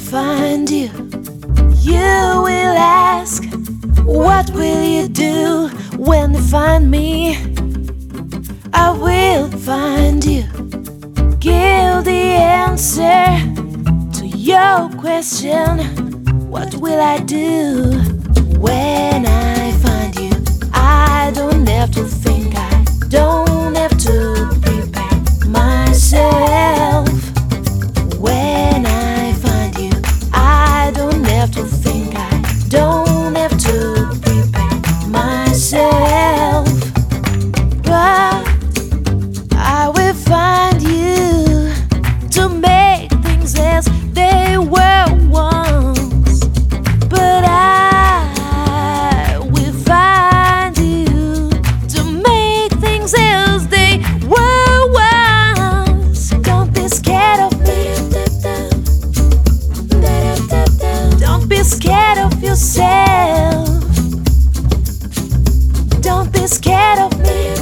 find you, you will ask, what will you do when you find me? I will find you, give the answer to your question. What will I do when I find you? I don't have to think, I don't have to prepare myself. When I find you, I don't have to think, I don't have to prepare myself. But I will find you to make things as they were once. But I will find you to make things as they were once. Don't be scared of me. Don't be scared of yourself. Don't be scared of me.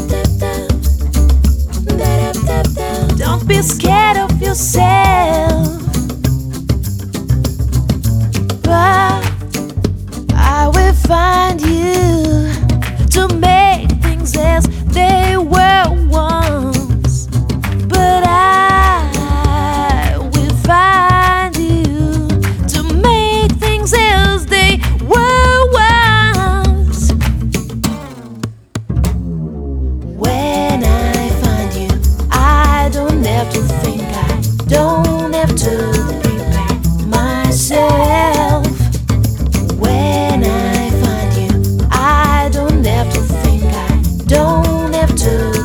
Don't be scared of yourself. But I will find you to make things as they were once. But I will find you to make things as they were once. When I find you, I don't have to think, I don't have to prepare myself. When I find you, I don't have to think, I don't have to